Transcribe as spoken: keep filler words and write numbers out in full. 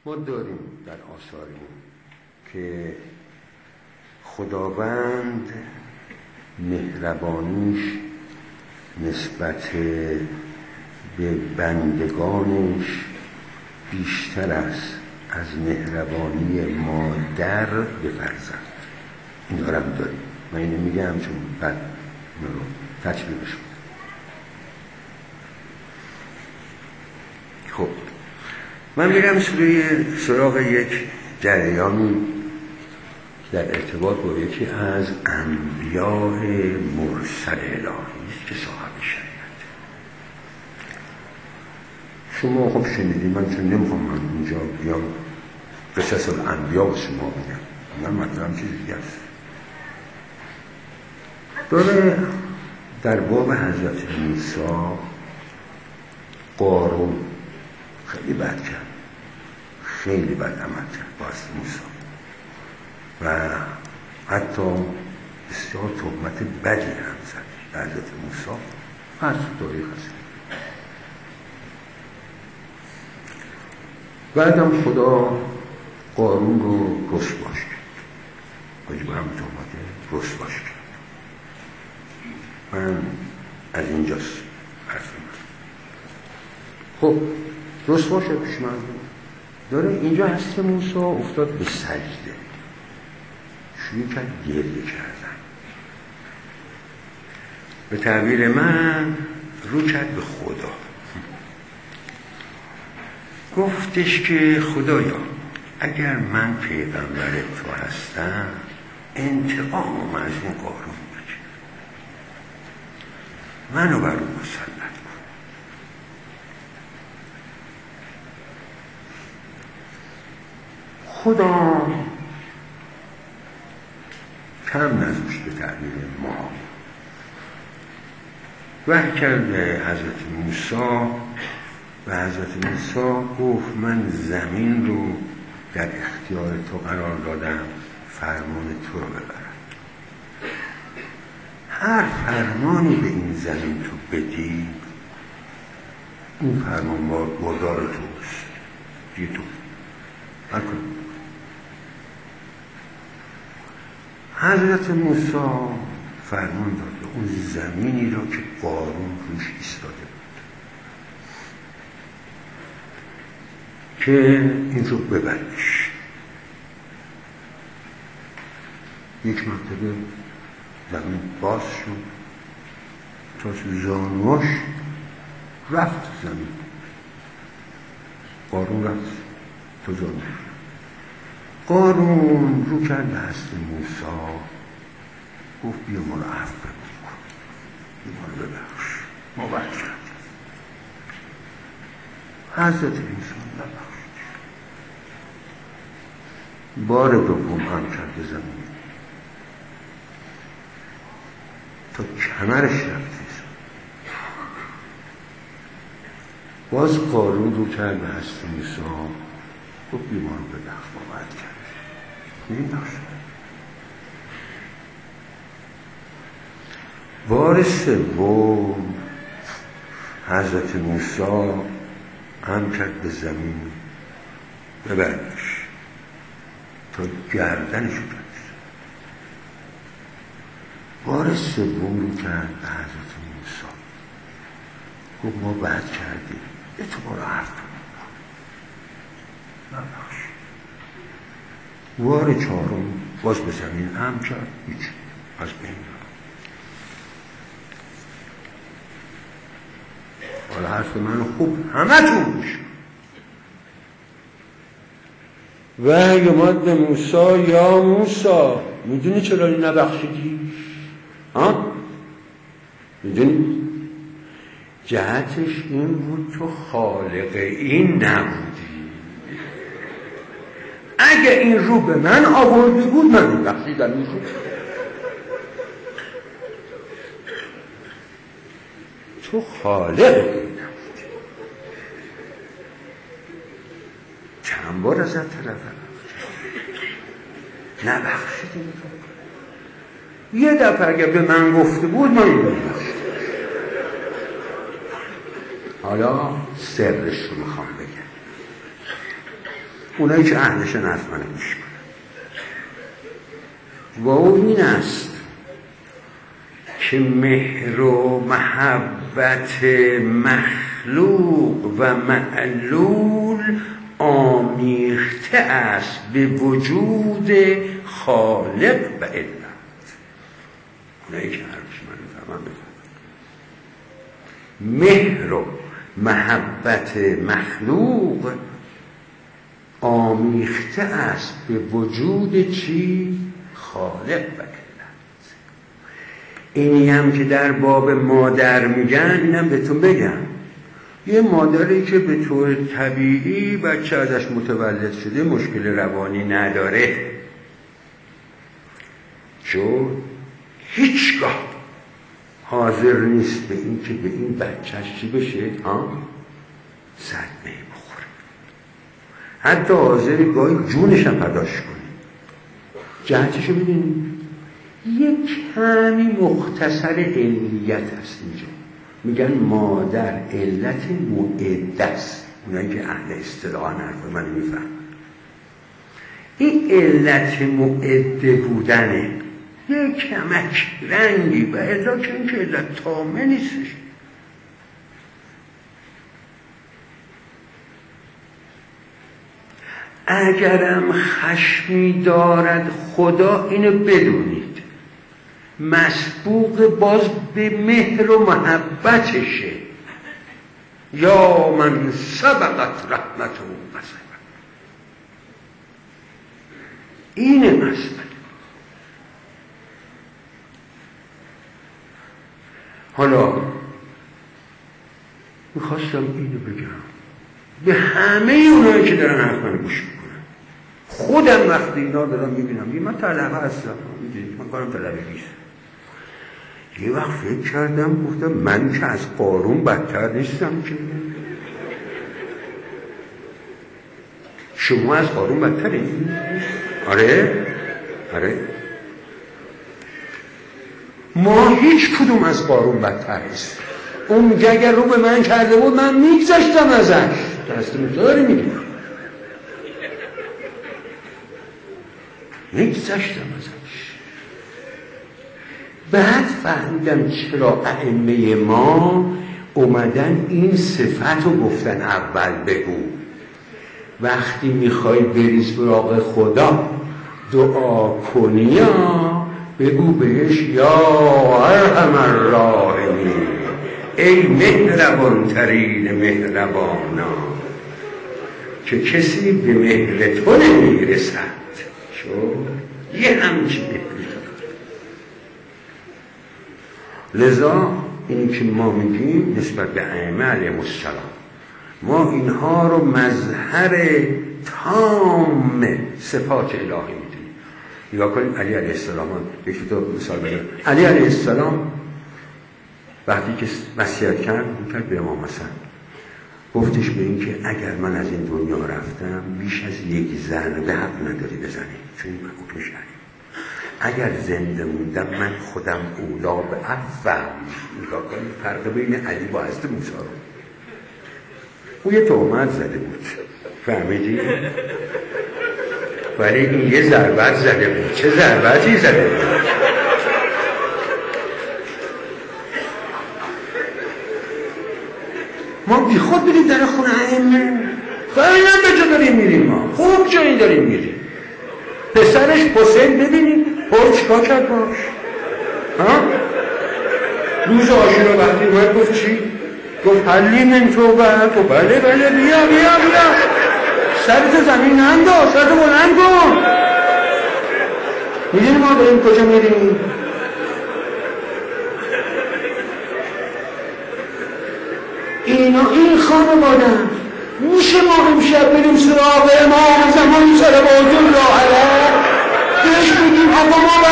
ما داریم در آثارمون که خداوند مهربانیش نسبت به بندگانش بیشتر است از مهربانی مادر به فرزند. این دارم داریم، من اینو میگم چون بعد اینو رو تطبیقش کنم. خب من میرم سوی سراغ یک جریانی در ارتباط با یکی از انبیاء مرسل الهی است که صاحب شریعت. شما خب شنیدید، من چون نمیخوام من اینجا بیام قصص الانبیاء به شما بگم، من مطلبم چیز دیگه است. داره در باب حضرت موسی قارون خیلی بد کرد، خیلی بد عمل کرد با حضرت موسی و حتی بسیار تهمت بدی هم زد به حضرت موسی. از تاریخ هست. بعدم خدا قارون رو رسواش کرد، باید با هم تهمت رسواش کرد. من از اینجاست حرف من. خب رسوا شد پیش من. داره اینجا هست که موسی افتاد به سجده، شروع کرد گریه کردن. به تعبیر من رو کرد به خدا، گفتش که خدایا اگر من پیغمبر تو هستم انتقام از این قارون بگیر، منو بر اون مسلط کن. خدا کم نذاشت به تعبیر ما، وحی کرد به حضرت موسی و حضرت موسی گفت من زمین رو در اختیار تو قرار دادم، فرمان تو رو ببرم. هر فرمانی به این زمین تو بدی این فرمان بردار توست، دیگه تو نکن. حضرت موسی فرمان داد به اون زمینی را که قارون روش ایستاده بود که این رو ببرش. یک مرتبه زمین باز شد تا زانوش رفت زمین، قارون رفت تا زانوش. قارون رو کرد به حضرت موسی، گفت بیا ما رو عفو بکن، بیا ما رو ببخش، ما بد کردیم. حضرت موسی نبخشید. بار دوم هم کرد به زمین تا کمرش رفت. باز قارون رو کرد به حضرت موسی، گفت بیا ما رو ببخش، ما بد کردیم. نمی‌بخشید. بار سوم حضرت موسی هم کرد به زمین، ببرش تا گردنش برسه. بار سوم رو کرد به حضرت موسی، گفت ما بد کردیم، به تو ما رو عفو کن، نبخش. بار چهارم باز به زمین هم کرد، هیچ از بین رفت. حالا حرف من خوب همه تون گوش وحی اومد به موسی، یا موسی میدونی چرا این نبخشیدی؟ ها؟ میدونی؟ جهتش این بود تو خالق این نبودی. اگه این رو به من آورده بود من میبخشیدم این رو. تو خالق این نبودی. چند بار ازت طلب نبخشیدی این رو. یه دفعه اگه به من گفته بود من میبخشیدم. حالا سرش رو میخوام بگم. اونایی که اهلشن حرف منو گوش کنن. و اون این است که مهر و محبت مخلوق و معلول آمیخته است به وجود خالق و علت. اونایی که حرفش من بفهمم بفهمم. مهر و محبت مخلوق آمیخته است به وجود چی؟ خالق و علت. اینی هم که در باب مادر میگن، اینم بهتون بگم، یه مادری که به طور طبیعی بچه ازش متولد شده مشکل روانی نداره، چون هیچگاه حاضر نیست به این که به این بچهش چی بشه؟ ها؟ صدمه بخوره. حتی حاضر گاهی جونش هم فداش کنه. جهتشو ببینید، یک کمی مختصر علمیت هست اینجا. میگن مادر علت معده است. اونایی که اهل اصطلاحان حرف من میفهم، این علت معده بودنه یک کمک رنگی و الا که این که علت تامه نیستش. اگرم خشمی دارد خدا، اینو بدونید مسبوق باز به مهر و محبتشه. یا من سبقت رحمت و غضب، اینه مسئله. حالا میخواستم اینو بگم به همه اونایی که دارن حرف منو گوش میکنن. خودم وقتی اینا دارم میبینم، من طلبه هستم، من کارم طلبه بیست. یه وقت فکر کردم، گفتم من که از قارون بدتر نیستم که. شما از قارون بدتری؟ آره؟ آره؟ ما هیچ کدوم از قارون بدتر نیست. اون میگه اگر رو به من کرده بود من میگذاشتم ازش. دست داری میگه میگذاشتم ازش. بعد فهمیدم چرا ائمه ما اومدن این صفت رو گفتن اول بگو. وقتی میخوای بری سراغ خدا دعا کنی بگو بهش یا ارحم الراحمین، ای مهربان ترین مهربانا، که کسی به مهر تو نمیرسد چون یه همچین مهری تو. لذا اینی که ما میگیم نسبت به ائمه علیهم السلام، ما اینها رو مظهر تام صفات الهی میدونیم. نگاه کنید علی علیه السلام، یکی تو مثال بگم. علی علیه السلام وقتی که وصیت کرد کرد به امام حسن، گفتش به این که اگر من از این دنیا رفتم بیش از یک ذره حق نداری بزنی، چون این حکم شرعی. اگر زنده موندم من خودم اولا به عفوم. نگاه کنید فرق بین علی با حضرت موسی رو. او یه تهمت زده بود، فهمیدی؟ ولی این یه ضربت زده بود. چه ضربتی زده بود؟ ما بی خود بریم در خونه ائمه، خیلی هم به جا داریم میریم، ما خوب جایی داریم میریم. پسرش حسین ببینیم پر چکا کرد باش. روز عاشورا وقتی اومد گفت چی؟ گفت حلی من توبه. گفت بله بله بیا بیا بیا، سرت زمین انداز، سرت بلند کن. میدونی ما داریم کجا میریم؟ اینا این خانواده میشه ما امشب بریم سراغ امام زمان صلوات الله علیه بهش بگیم آقا ما